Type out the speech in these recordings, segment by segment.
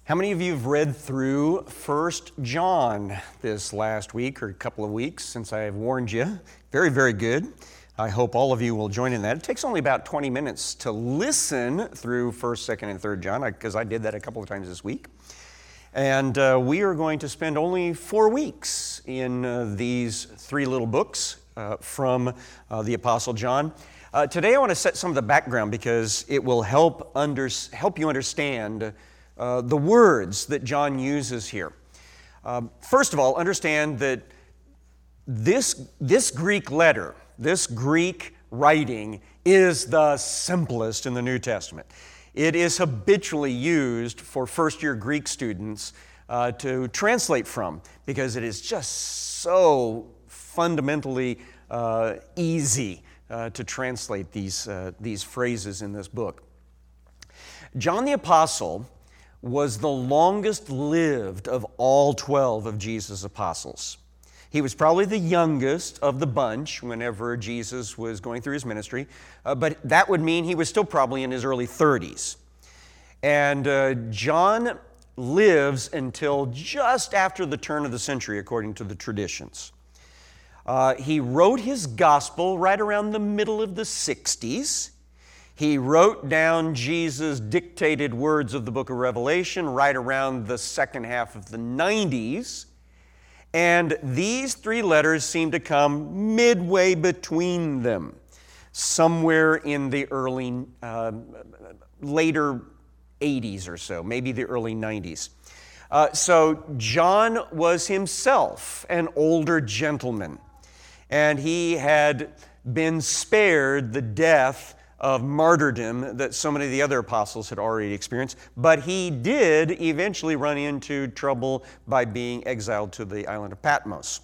How many of you have read through 1 John this last week or a couple of weeks since I have warned you? Very, very good. I hope all of you will join in that. It takes only about 20 minutes to listen through 1st, 2nd, and 3rd John, because I did that a couple of times this week. And we are going to spend only 4 weeks in these 3 little books from the Apostle John. Today I want to set some of the background because it will help you understand the words that John uses here. First of all, understand that this Greek letter, this Greek writing, is the simplest in the New Testament. It is habitually used for first-year Greek students to translate from because it is just so fundamentally easy to translate these phrases in this book. John the Apostle was the longest lived of all 12 of Jesus' apostles. He was probably the youngest of the bunch whenever Jesus was going through his ministry, but that would mean he was still probably in his early 30s. And John lives until just after the turn of the century, according to the traditions. He wrote his gospel right around the middle of the 60s. He wrote down Jesus' dictated words of the book of Revelation right around the second half of the 90s. And these 3 letters seem to come midway between them, somewhere in the later 80s or so, maybe the early 90s. So John was himself an older gentleman, and he had been spared the death of martyrdom that so many of the other apostles had already experienced, but he did eventually run into trouble by being exiled to the island of Patmos.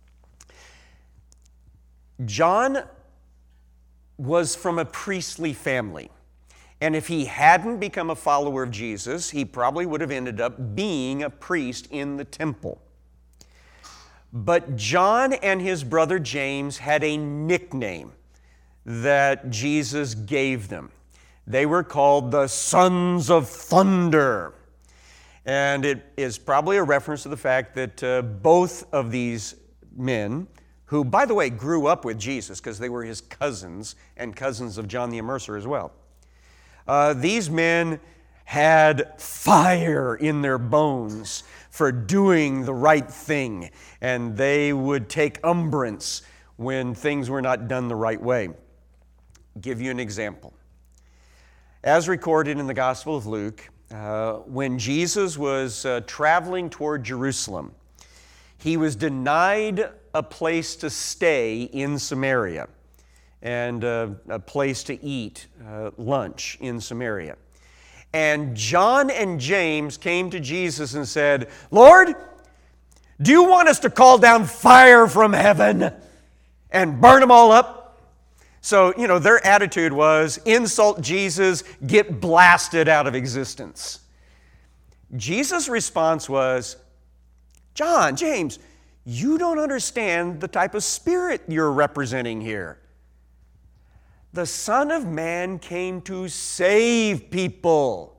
John was from a priestly family, and if he hadn't become a follower of Jesus, he probably would have ended up being a priest in the temple. But John and his brother James had a nickname that Jesus gave them. They were called the Sons of Thunder. And it is probably a reference to the fact that both of these men, who, by the way, grew up with Jesus because they were his cousins and cousins of John the Immerser as well, these men had fire in their bones for doing the right thing, and they would take umbrance when things were not done the right way. Give you an example. As recorded in the Gospel of Luke, when Jesus was traveling toward Jerusalem, he was denied a place to stay in Samaria and a place to eat lunch in Samaria. And John and James came to Jesus and said, "Lord, do you want us to call down fire from heaven and burn them all up?" So, their attitude was, insult Jesus, get blasted out of existence. Jesus' response was, "John, James, you don't understand the type of spirit you're representing here. The Son of Man came to save people."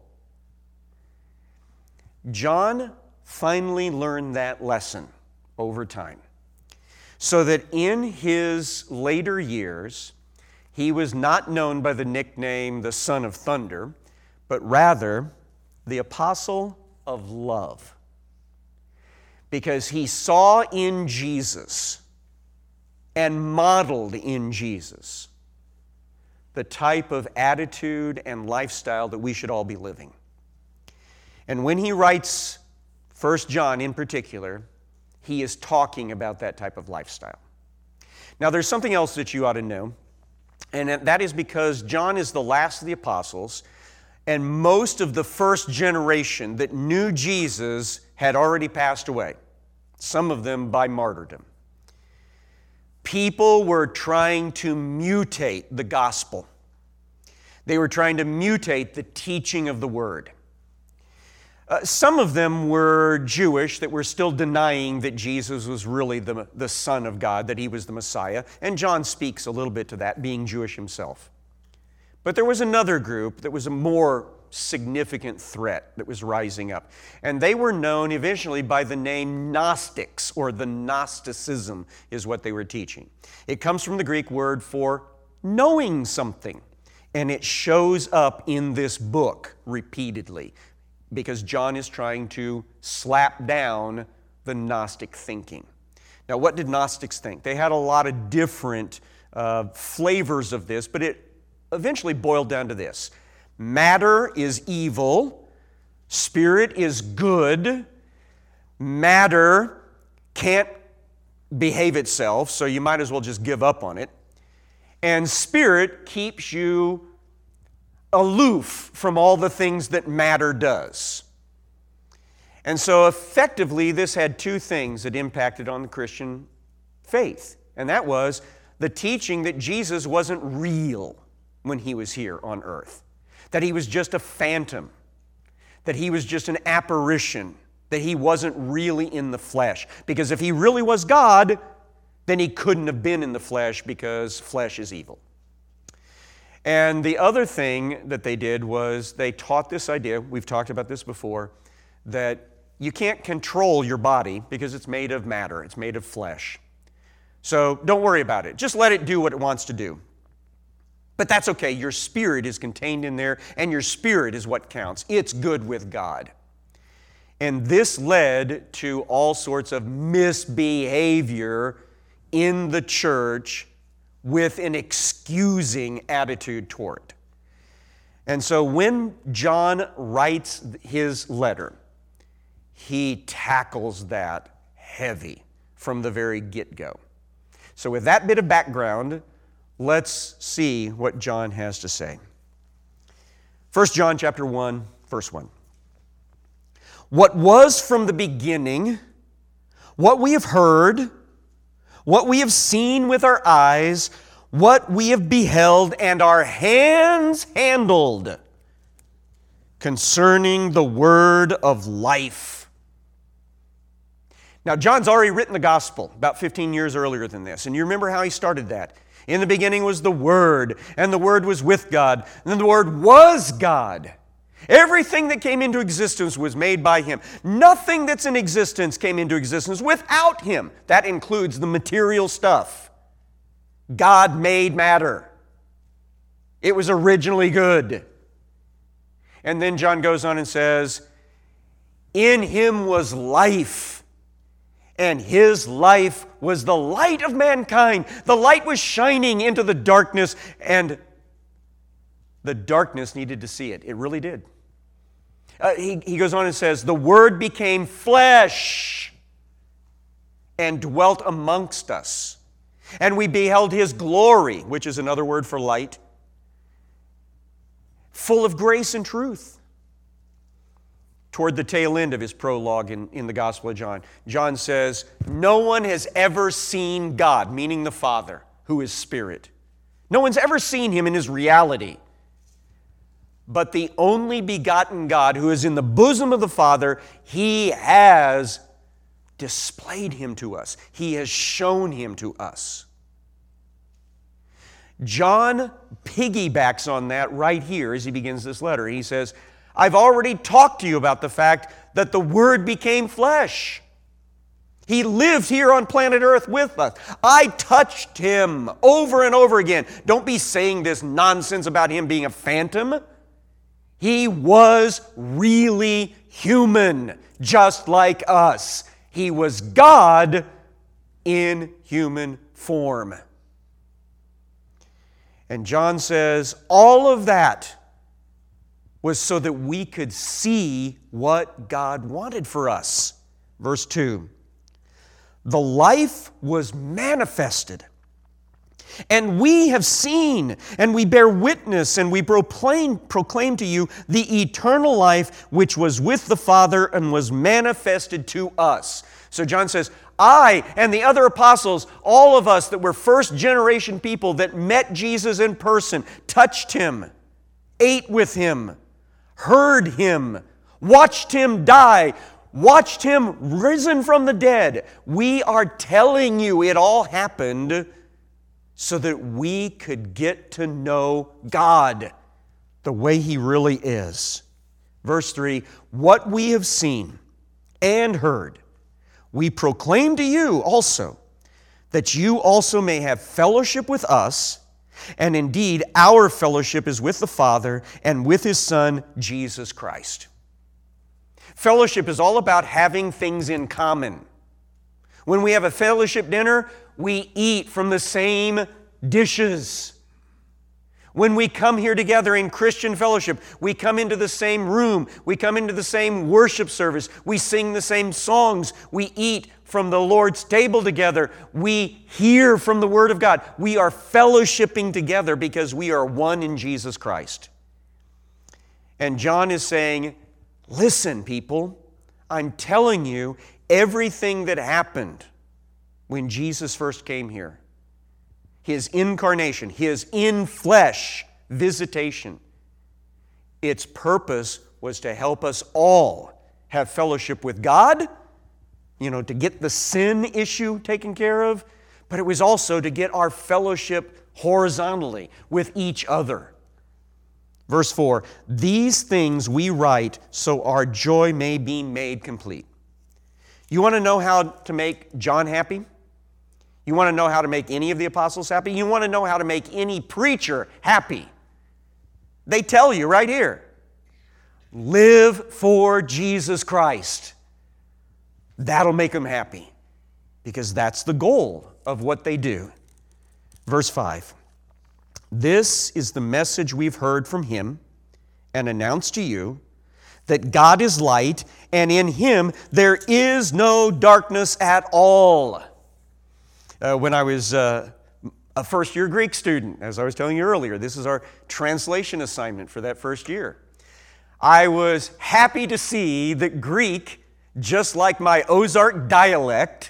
John finally learned that lesson over time, so that in his later years, he was not known by the nickname the Son of Thunder, but rather the Apostle of Love. Because he saw in Jesus and modeled in Jesus the type of attitude and lifestyle that we should all be living. And when he writes 1 John in particular, he is talking about that type of lifestyle. Now, there's something else that you ought to know. And that is because John is the last of the apostles, and most of the first generation that knew Jesus had already passed away, some of them by martyrdom. People were trying to mutate the gospel. They were trying to mutate the teaching of the word. Some of them were Jewish that were still denying that Jesus was really the Son of God, that he was the Messiah. And John speaks a little bit to that, being Jewish himself. But there was another group that was more significant threat that was rising up. And they were known eventually by the name Gnostics, or the Gnosticism is what they were teaching. It comes from the Greek word for knowing something. And it shows up in this book repeatedly because John is trying to slap down the Gnostic thinking. Now, what did Gnostics think? They had a lot of different flavors of this, but it eventually boiled down to this. Matter is evil. Spirit is good. Matter can't behave itself, so you might as well just give up on it. And spirit keeps you aloof from all the things that matter does. And so effectively, this had two things that impacted on the Christian faith. And that was the teaching that Jesus wasn't real when he was here on earth. That he was just a phantom. That he was just an apparition. That he wasn't really in the flesh. Because if he really was God, then he couldn't have been in the flesh because flesh is evil. And the other thing that they did was they taught this idea, we've talked about this before, that you can't control your body because it's made of matter, it's made of flesh. So don't worry about it. Just let it do what it wants to do. But that's okay. Your spirit is contained in there, and your spirit is what counts. It's good with God. And this led to all sorts of misbehavior in the church with an excusing attitude toward it. And so when John writes his letter, he tackles that heavy from the very get-go. So with that bit of background, let's see what John has to say. 1 John chapter 1, verse 1. What was from the beginning, what we have heard, what we have seen with our eyes, what we have beheld and our hands handled concerning the word of life. Now, John's already written the gospel about 15 years earlier than this. And you remember how he started that. In the beginning was the Word, and the Word was with God, and then the Word was God. Everything that came into existence was made by Him. Nothing that's in existence came into existence without Him. That includes the material stuff. God made matter. It was originally good. And then John goes on and says, in Him was life. And His life was the light of mankind. The light was shining into the darkness, and the darkness needed to see it. It really did. He goes on and says, the Word became flesh and dwelt amongst us. And we beheld His glory, which is another word for light, full of grace and truth. Toward the tail end of his prologue in the Gospel of John, John says, no one has ever seen God, meaning the Father, who is Spirit. No one's ever seen Him in His reality. But the only begotten God, who is in the bosom of the Father, He has displayed Him to us. He has shown Him to us. John piggybacks on that right here as he begins this letter. He says, I've already talked to you about the fact that the Word became flesh. He lived here on planet Earth with us. I touched Him over and over again. Don't be saying this nonsense about Him being a phantom. He was really human, just like us. He was God in human form. And John says, all of that was so that we could see what God wanted for us. Verse 2, the life was manifested, and we have seen, and we bear witness, and we proclaim to you the eternal life which was with the Father and was manifested to us. So John says, I and the other apostles, all of us that were first generation people that met Jesus in person, touched Him, ate with Him, heard Him, watched Him die, watched Him risen from the dead. We are telling you it all happened so that we could get to know God the way He really is. Verse 3, what we have seen and heard, we proclaim to you also, that you also may have fellowship with us, and indeed our fellowship is with the Father and with His Son, Jesus Christ. Fellowship is all about having things in common. When we have a fellowship dinner, we eat from the same dishes. When we come here together in Christian fellowship, we come into the same room, we come into the same worship service, we sing the same songs, we eat from the Lord's table together, we hear from the Word of God. We are fellowshipping together because we are one in Jesus Christ. And John is saying, listen, people, I'm telling you everything that happened when Jesus first came here. His incarnation, His in-flesh visitation. Its purpose was to help us all have fellowship with God, to get the sin issue taken care of, but it was also to get our fellowship horizontally with each other. Verse 4, these things we write so our joy may be made complete. You want to know how to make John happy? You want to know how to make any of the apostles happy? You want to know how to make any preacher happy? They tell you right here. Live for Jesus Christ. That'll make them happy, because that's the goal of what they do. Verse 5. This is the message we've heard from Him and announced to you, that God is light, and in Him there is no darkness at all. When I was a first-year Greek student, as I was telling you earlier, this is our translation assignment for that first year. I was happy to see that Greek, just like my Ozark dialect,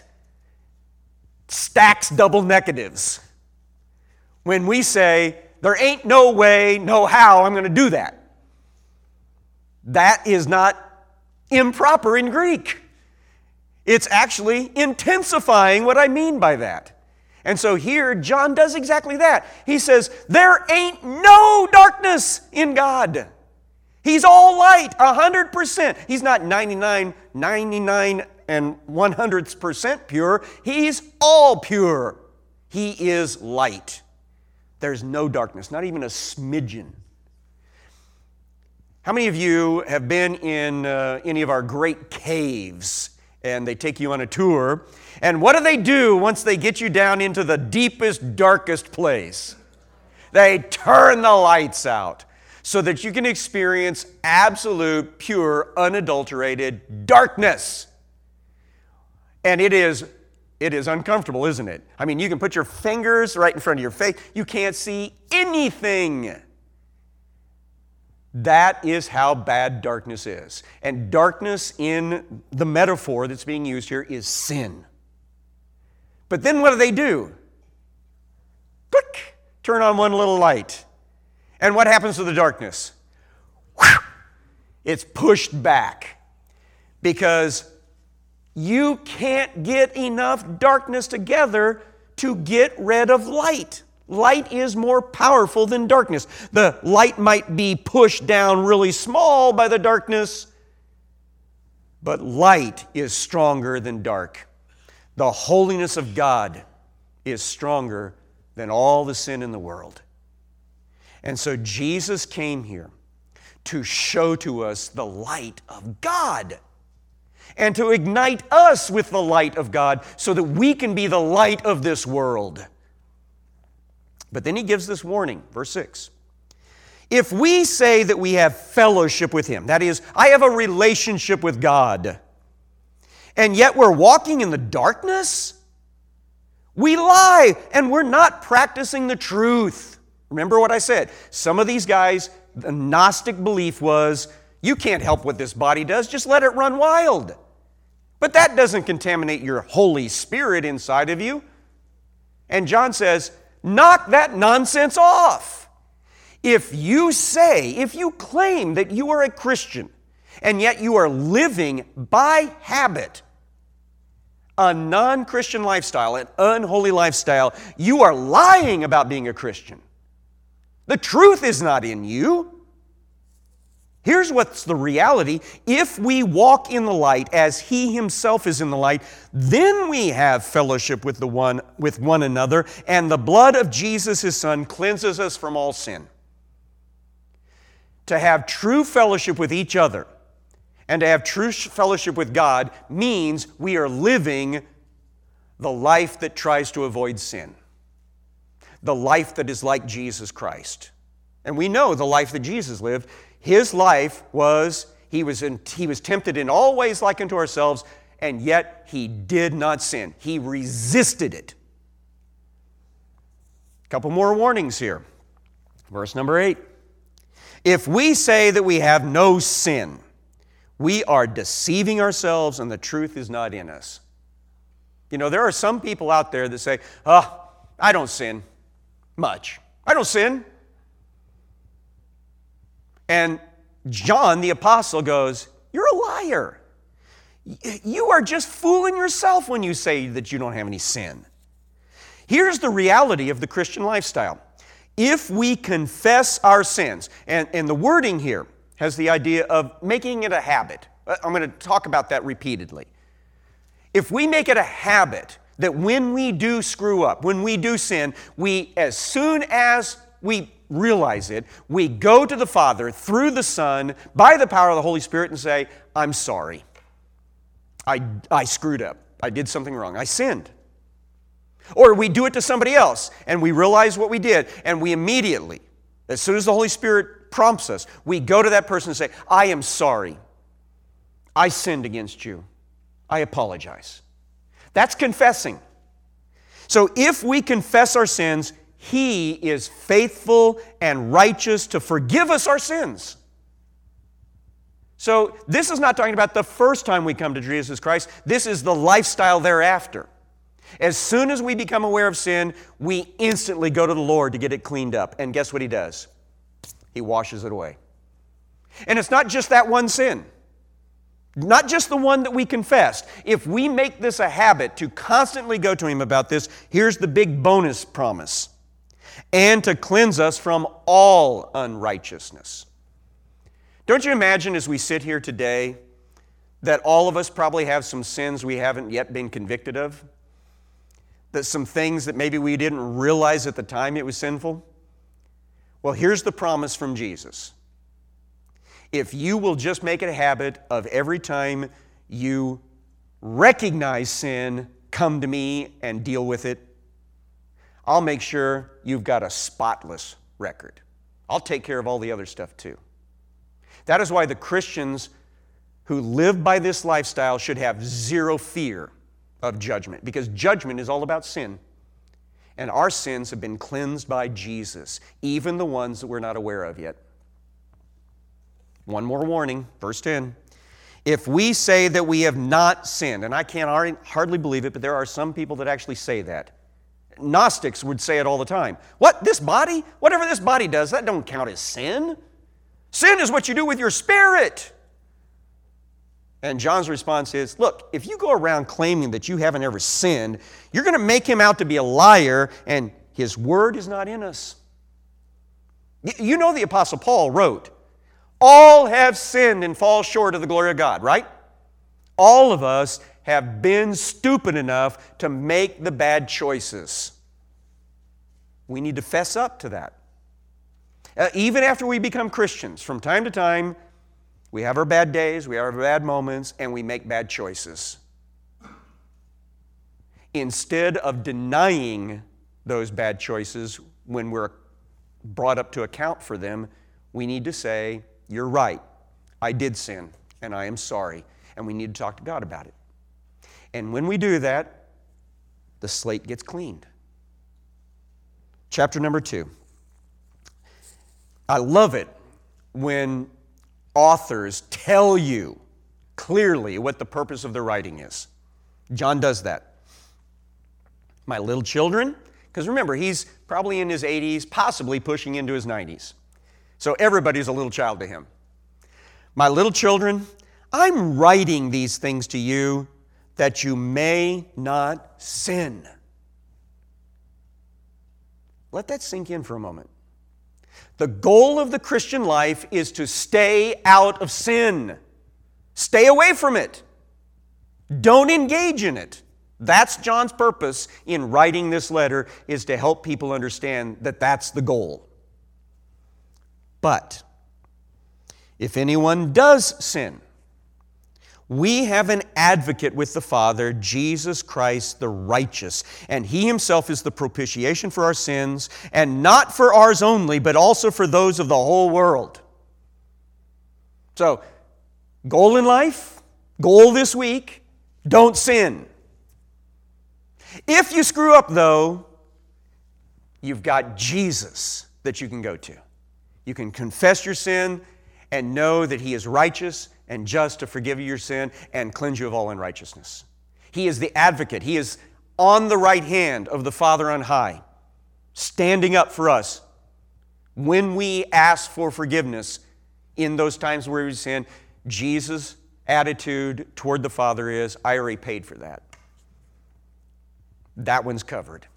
stacks double negatives. When we say, there ain't no way, no how I'm going to do that. That is not improper in Greek. It's actually intensifying what I mean by that. And so here, John does exactly that. He says, there ain't no darkness in God. He's all light, 100%. He's not 99 and 100% pure. He's all pure. He is light. There's no darkness, not even a smidgen. How many of you have been in any of our great caves, and they take you on a tour, and what do once they get you down into the deepest, darkest place? They turn the lights out so that you can experience absolute, pure, unadulterated darkness. And it is uncomfortable, isn't it? I mean, you can put your fingers right in front of your face. You can't see anything. That is how bad darkness is. And darkness in the metaphor that's being used here is sin. But then what do? Click! Turn on one little light. And what happens to the darkness? Whew! It's pushed back. Because you can't get enough darkness together to get rid of light. Light is more powerful than darkness. The light might be pushed down really small by the darkness, but light is stronger than dark. The holiness of God is stronger than all the sin in the world. And so Jesus came here to show to us the light of God and to ignite us with the light of God so that we can be the light of this world. But then he gives this warning, verse 6. If we say that we have fellowship with Him, that is, I have a relationship with God, and yet we're walking in the darkness, we lie and we're not practicing the truth. Remember what I said. Some of these guys, the Gnostic belief was, you can't help what this body does, just let it run wild. But that doesn't contaminate your Holy Spirit inside of you. And John says, knock that nonsense off. If you claim that you are a Christian, and yet you are living by habit a non-Christian lifestyle, an unholy lifestyle, you are lying about being a Christian. The truth is not in you. Here's what's the reality. If we walk in the light as He Himself is in the light, then we have fellowship with one another, and the blood of Jesus, His Son, cleanses us from all sin. To have true fellowship with each other and to have true fellowship with God means we are living the life that tries to avoid sin, the life that is like Jesus Christ. And we know the life that Jesus lived. His life was, he was tempted in all ways like unto ourselves, and yet He did not sin. He resisted it. A couple more warnings here. Verse number 8. If we say that we have no sin, we are deceiving ourselves and the truth is not in us. You know, there are some people out there that say, I don't sin much. I don't sin. And John the apostle goes, you're a liar. You are just fooling yourself when you say that you don't have any sin. Here's the reality of the Christian lifestyle. If we confess our sins, and the wording here has the idea of making it a habit. I'm going to talk about that repeatedly. If we make it a habit that when we do screw up, when we do sin, as soon as we realize it, we go to the Father through the Son by the power of the Holy Spirit and say, I'm sorry. I screwed up. I did something wrong. I sinned. Or we do it to somebody else and we realize what we did, and we immediately, as soon as the Holy Spirit prompts us, we go to that person and say, I am sorry. I sinned against you. I apologize. That's confessing. So if we confess our sins, He is faithful and righteous to forgive us our sins. So this is not talking about the first time we come to Jesus Christ. This is the lifestyle thereafter. As soon as we become aware of sin, we instantly go to the Lord to get it cleaned up. And guess what He does? He washes it away. And it's not just that one sin. Not just the one that we confessed. If we make this a habit to constantly go to Him about this, here's the big bonus promise. And to cleanse us from all unrighteousness. Don't you imagine as we sit here today that all of us probably have some sins we haven't yet been convicted of? That some things that maybe we didn't realize at the time it was sinful? Well, here's the promise from Jesus. If you will just make it a habit of every time you recognize sin, come to me and deal with it, I'll make sure you've got a spotless record. I'll take care of all the other stuff too. That is why the Christians who live by this lifestyle should have zero fear of judgment, because judgment is all about sin. And our sins have been cleansed by Jesus, even the ones that we're not aware of yet. One more warning, verse 10. If we say that we have not sinned, and I can't hardly believe it, but there are some people that actually say that. Gnostics would say it all the time. What, this body? Whatever this body does, that don't count as sin. Sin is what you do with your spirit. And John's response is, look, if you go around claiming that you haven't ever sinned, you're going to make him out to be a liar, and his word is not in us. You know the Apostle Paul wrote, all have sinned and fall short of the glory of God, right? All of us have been stupid enough to make the bad choices. We need to fess up to that. Even after we become Christians, from time to time, we have our bad days, we have our bad moments, and we make bad choices. Instead of denying those bad choices when we're brought up to account for them, we need to say, you're right, I did sin, and I am sorry, and we need to talk to God about it. And when we do that, the slate gets cleaned. Chapter number 2. I love it when authors tell you clearly what the purpose of their writing is. John does that. My little children, because remember, he's probably in his 80s, possibly pushing into his 90s. So everybody's a little child to him. My little children, I'm writing these things to you that you may not sin. Let that sink in for a moment. The goal of the Christian life is to stay out of sin. Stay away from it. Don't engage in it. That's John's purpose in writing this letter, is to help people understand that that's the goal. But if anyone does sin, we have an advocate with the Father, Jesus Christ the righteous. And He Himself is the propitiation for our sins, and not for ours only, but also for those of the whole world. So, goal in life, goal this week, don't sin. If you screw up, though, you've got Jesus that you can go to. You can confess your sin and know that He is righteous and just to forgive you your sin and cleanse you of all unrighteousness. He is the advocate. He is on the right hand of the Father on high, standing up for us when we ask for forgiveness in those times where we sin. Jesus' attitude toward the Father is, I already paid for that. That one's covered.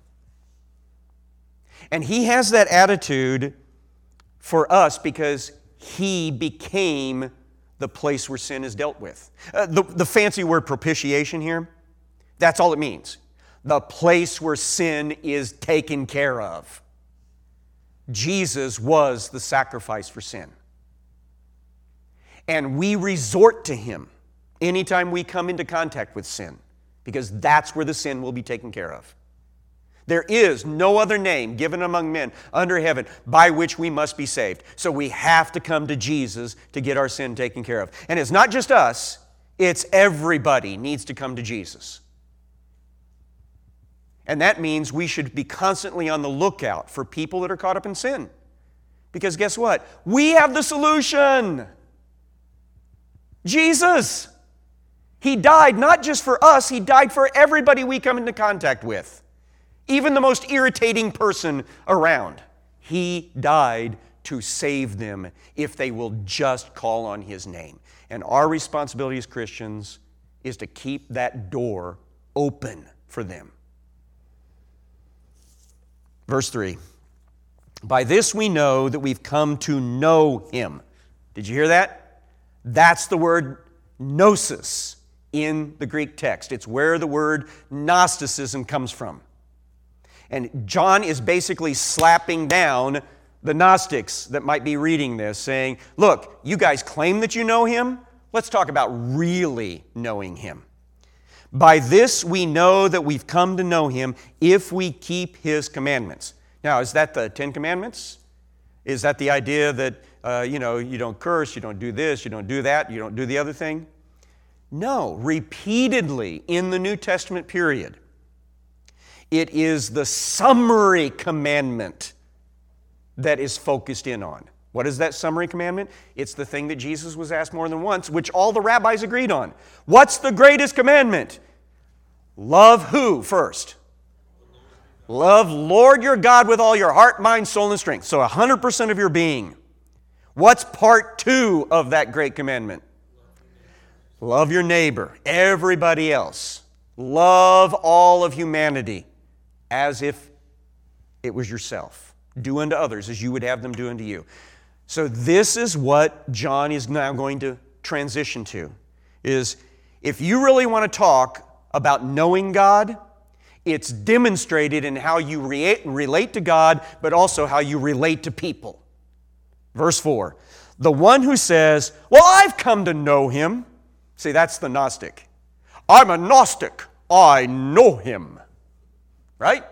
And He has that attitude for us because He became the place where sin is dealt with. The fancy word propitiation here, that's all it means. The place where sin is taken care of. Jesus was the sacrifice for sin. And we resort to Him anytime we come into contact with sin, because that's where the sin will be taken care of. There is no other name given among men under heaven by which we must be saved. So we have to come to Jesus to get our sin taken care of. And it's not just us, it's everybody needs to come to Jesus. And that means we should be constantly on the lookout for people that are caught up in sin. Because guess what? We have the solution. Jesus. He died not just for us, He died for everybody we come into contact with. Even the most irritating person around. He died to save them if they will just call on His name. And our responsibility as Christians is to keep that door open for them. Verse 3. By this we know that we've come to know Him. Did you hear that? That's the word gnosis in the Greek text. It's where the word Gnosticism comes from. And John is basically slapping down the Gnostics that might be reading this, saying, look, you guys claim that you know Him. Let's talk about really knowing Him. By this we know that we've come to know Him if we keep His commandments. Now, is that the Ten Commandments? Is that the idea that, you don't curse, you don't do this, you don't do that, you don't do the other thing? No, repeatedly in the New Testament period, it is the summary commandment that is focused in on. What is that summary commandment? It's the thing that Jesus was asked more than once, which all the rabbis agreed on. What's the greatest commandment? Love who first? Love Lord your God with all your heart, mind, soul, and strength. So 100% of your being. What's part 2 of that great commandment? Love your neighbor, everybody else. Love all of humanity as if it was yourself. Do unto others as you would have them do unto you. So this is what John is now going to transition to, is if you really want to talk about knowing God, it's demonstrated in how you relate to God, but also how you relate to people. Verse 4, the one who says, well, I've come to know Him. See, that's the Gnostic. I'm a Gnostic. I know Him. Right?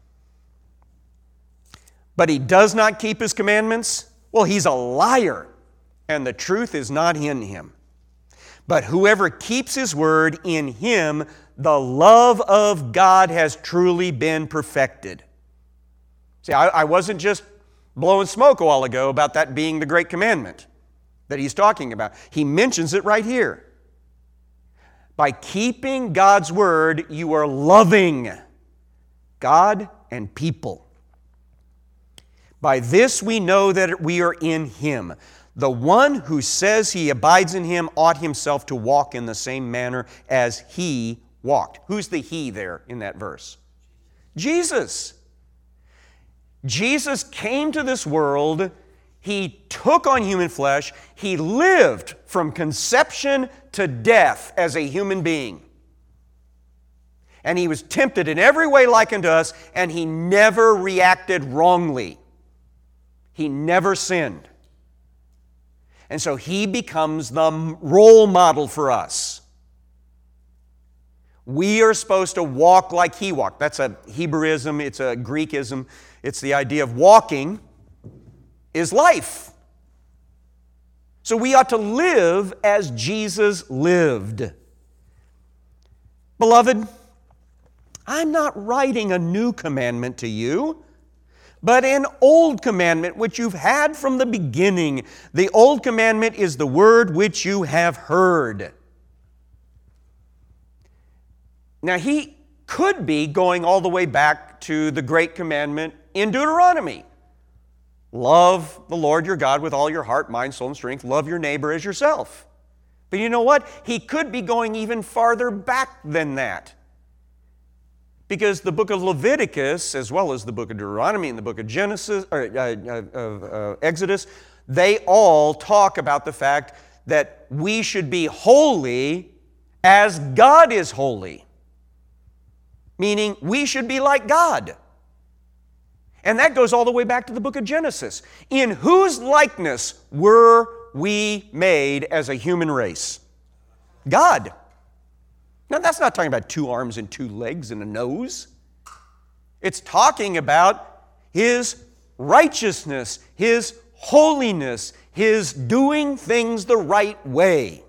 But he does not keep His commandments? Well, he's a liar, and the truth is not in him. But whoever keeps His word, in him the love of God has truly been perfected. See, I wasn't just blowing smoke a while ago about that being the great commandment that he's talking about. He mentions it right here. By keeping God's word, you are loving God and people. By this we know that we are in Him. The one who says he abides in Him ought himself to walk in the same manner as He walked. Who's the He there in that verse? Jesus. Jesus came to this world He took on human flesh. He lived from conception to death as a human being. And He was tempted in every way like unto us, and He never reacted wrongly. He never sinned. And so He becomes the role model for us. We are supposed to walk like He walked. That's a Hebrewism, it's a Greekism. It's the idea of walking is life. So we ought to live as Jesus lived. Beloved, I'm not writing a new commandment to you, but an old commandment which you've had from the beginning. The old commandment is the word which you have heard. Now, he could be going all the way back to the great commandment in Deuteronomy. Love the Lord your God with all your heart, mind, soul, and strength. Love your neighbor as yourself. But you know what? He could be going even farther back than that. Because the book of Leviticus, as well as the book of Deuteronomy and the book of Exodus, they all talk about the fact that we should be holy as God is holy. Meaning, we should be like God. And that goes all the way back to the book of Genesis. In whose likeness were we made as a human race? God. Now, that's not talking about 2 arms and 2 legs and a nose. It's talking about His righteousness, His holiness, His doing things the right way.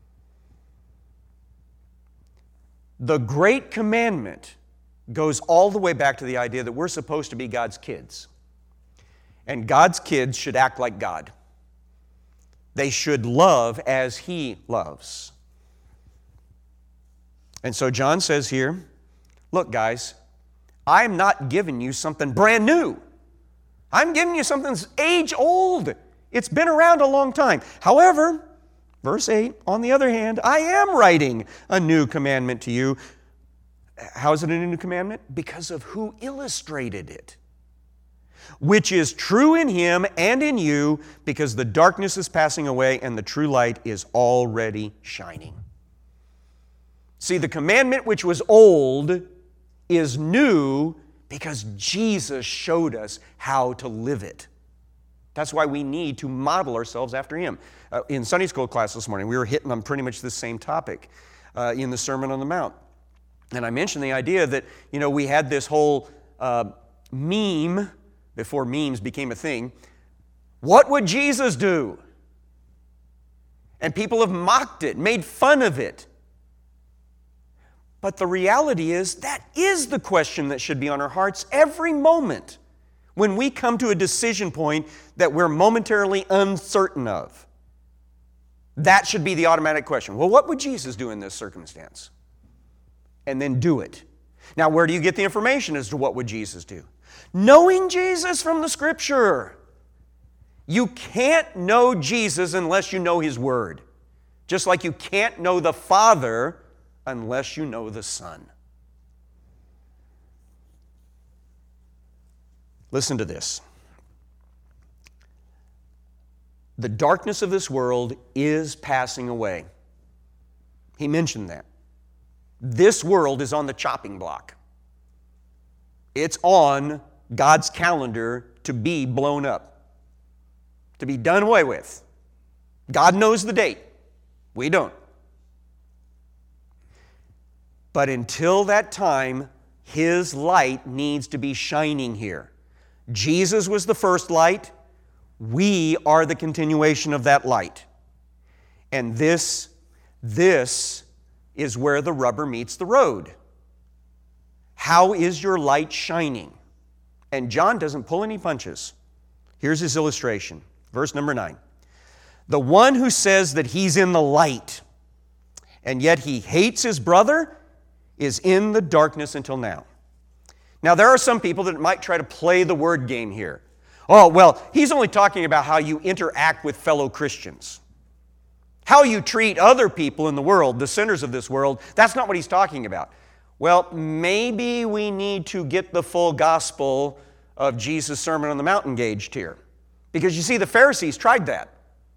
The great commandment goes all the way back to the idea that we're supposed to be God's kids. And God's kids should act like God. They should love as He loves. And so John says here, look guys, I'm not giving you something brand new. I'm giving you something that's age old. It's been around a long time. However, verse 8, on the other hand, I am writing a new commandment to you. How is it a new commandment? Because of who illustrated it. Which is true in Him and in you, because the darkness is passing away and the true light is already shining. See, the commandment which was old is new because Jesus showed us how to live it. That's why we need to model ourselves after Him. In Sunday school class this morning, we were hitting on pretty much the same topic in the Sermon on the Mount. And I mentioned the idea that, we had this whole meme, before memes became a thing. What would Jesus do? And people have mocked it, made fun of it. But the reality is, that is the question that should be on our hearts every moment when we come to a decision point that we're momentarily uncertain of. That should be the automatic question. Well, what would Jesus do in this circumstance? And then do it. Now, where do you get the information as to what would Jesus do? Knowing Jesus from the Scripture. You can't know Jesus unless you know His Word. Just like you can't know the Father unless you know the Son. Listen to this. The darkness of this world is passing away. He mentioned that. This world is on the chopping block. It's on God's calendar to be blown up, to be done away with. God knows the date. We don't. But until that time, His light needs to be shining here. Jesus was the first light. We are the continuation of that light. And this is where the rubber meets the road. How is your light shining? And John doesn't pull any punches. Here's his illustration. Verse number 9. The one who says that he's in the light, and yet he hates his brother, is in the darkness until now. Now, there are some people that might try to play the word game here. Oh, well, he's only talking about how you interact with fellow Christians. How you treat other people in the world, the sinners of this world, that's not what he's talking about. Well, maybe we need to get the full gospel of Jesus' Sermon on the Mount engaged here. Because you see, the Pharisees tried that.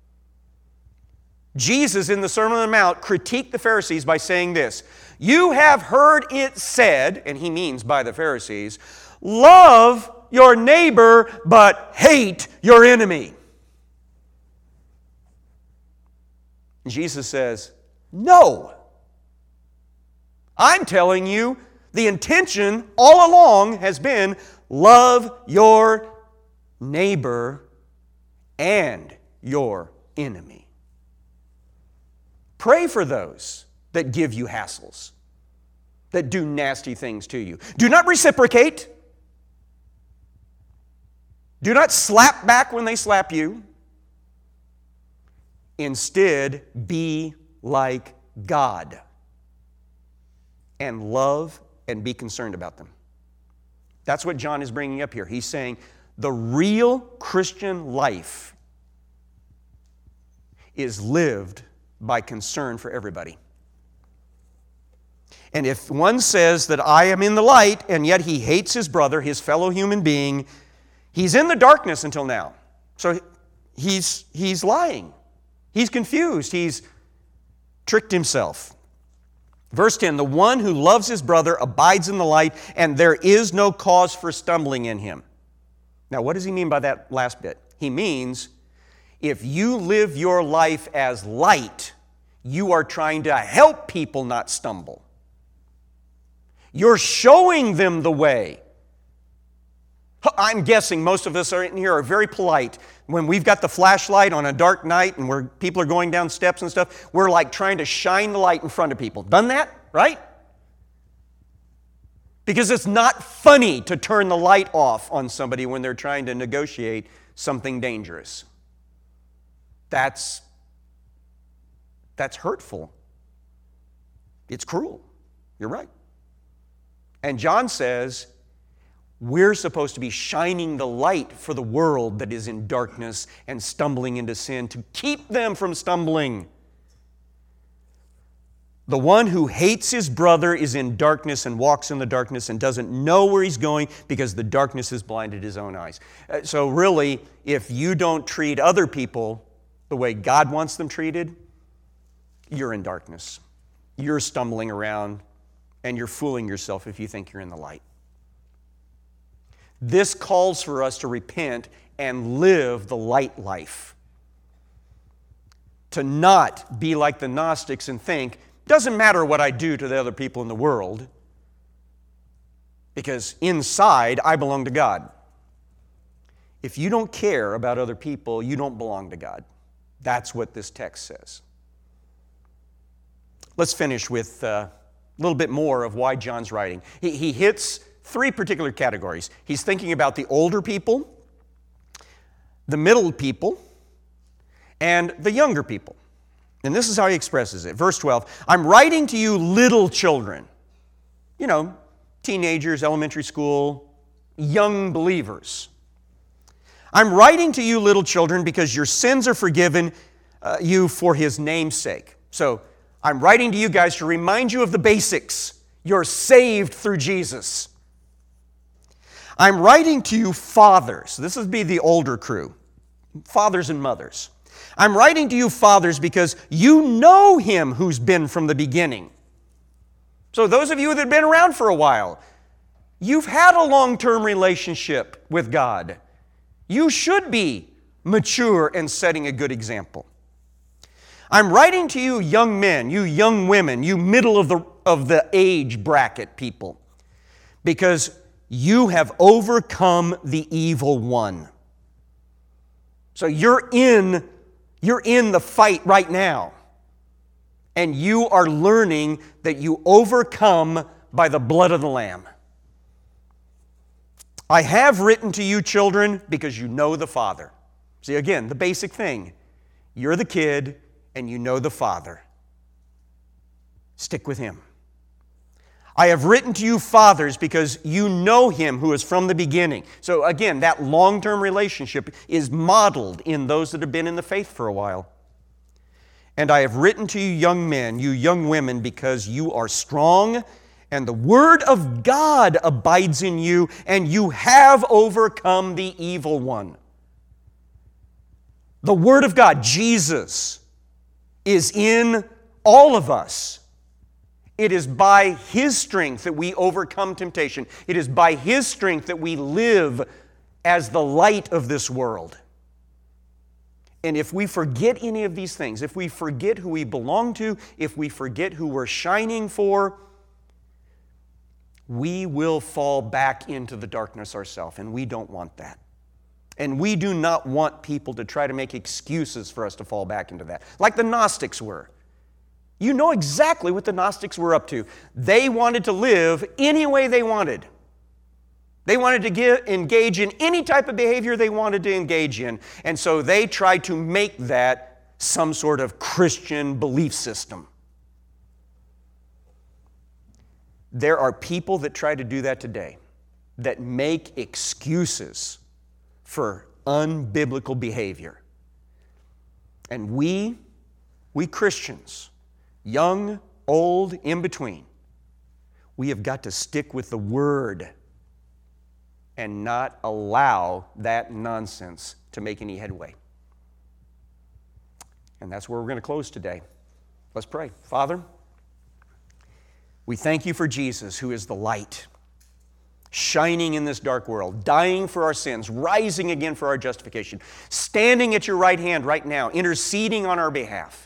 Jesus, in the Sermon on the Mount, critiqued the Pharisees by saying this, "You have heard it said," and he means by the Pharisees, "love your neighbor, but hate your enemy." Jesus says, "No. I'm telling you, the intention all along has been love your neighbor and your enemy. Pray for those that give you hassles, that do nasty things to you. Do not reciprocate. Do not slap back when they slap you. Instead, be like God and love and be concerned about them." That's what John is bringing up here. He's saying the real Christian life is lived by concern for everybody. And if one says that I am in the light and yet he hates his brother, his fellow human being, he's in the darkness until now. So he's lying. He's confused. He's tricked himself. Verse 10, "The one who loves his brother abides in the light, and there is no cause for stumbling in him." Now, what does he mean by that last bit? He means if you live your life as light, you are trying to help people not stumble. You're showing them the way. I'm guessing most of us in here are very polite. When we've got the flashlight on a dark night and where people are going down steps and stuff, we're like trying to shine the light in front of people. Done that, right? Because it's not funny to turn the light off on somebody when they're trying to negotiate something dangerous. That's hurtful. It's cruel. You're right. And John says we're supposed to be shining the light for the world that is in darkness and stumbling into sin to keep them from stumbling. The one who hates his brother is in darkness and walks in the darkness and doesn't know where he's going because the darkness has blinded his own eyes. So really, if you don't treat other people the way God wants them treated, you're in darkness. You're stumbling around and you're fooling yourself if you think you're in the light. This calls for us to repent and live the light life. To not be like the Gnostics and think, doesn't matter what I do to the other people in the world, because inside I belong to God. If you don't care about other people, you don't belong to God. That's what this text says. Let's finish with a little bit more of why John's writing. He hits three particular categories. He's thinking about the older people, the middle people, and the younger people. And this is how he expresses it. Verse 12, "I'm writing to you little children." You know, teenagers, elementary school, young believers. "I'm writing to you little children because your sins are forgiven you for His name's sake." So, I'm writing to you guys to remind you of the basics. You're saved through Jesus. "I'm writing to you fathers." This would be the older crew. Fathers and mothers. "I'm writing to you fathers because you know Him who's been from the beginning." So those of you that have been around for a while, you've had a long-term relationship with God. You should be mature and setting a good example. "I'm writing to you young men, you young women, you middle of the age bracket people, because you have overcome the evil one." So you're in the fight right now. And you are learning that you overcome by the blood of the Lamb. "I have written to you, children, because you know the Father." See, again, the basic thing. You're the kid and you know the Father. Stick with Him. "I have written to you, fathers, because you know Him who is from the beginning." So again, that long-term relationship is modeled in those that have been in the faith for a while. "And I have written to you, young men, you young women, because you are strong, and the Word of God abides in you, and you have overcome the evil one." The Word of God, Jesus, is in all of us. It is by His strength that we overcome temptation. It is by His strength that we live as the light of this world. And if we forget any of these things, if we forget who we belong to, if we forget who we're shining for, we will fall back into the darkness ourselves, and we don't want that. And we do not want people to try to make excuses for us to fall back into that, like the Gnostics were. You know exactly what the Gnostics were up to. They wanted to live any way they wanted. They wanted to engage in any type of behavior they wanted to engage in, and so they tried to make that some sort of Christian belief system. There are people that try to do that today, that make excuses for unbiblical behavior. And we Christians, young, old, in between, we have got to stick with the Word and not allow that nonsense to make any headway. And that's where we're going to close today. Let's pray. Father, we thank You for Jesus, who is the light, shining in this dark world, dying for our sins, rising again for our justification, standing at Your right hand right now, interceding on our behalf.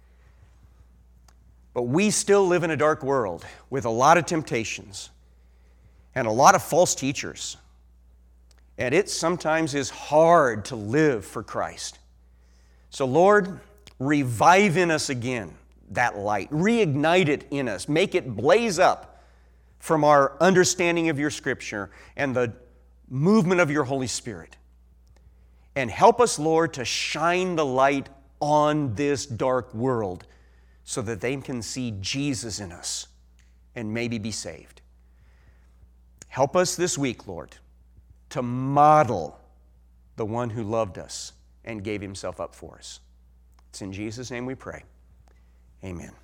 But we still live in a dark world with a lot of temptations and a lot of false teachers. And it sometimes is hard to live for Christ. So Lord, revive in us again that light. Reignite it in us. Make it blaze up from our understanding of Your Scripture and the movement of Your Holy Spirit. And help us, Lord, to shine the light on this dark world so that they can see Jesus in us and maybe be saved. Help us this week, Lord, to model the one who loved us and gave Himself up for us. It's in Jesus' name we pray. Amen.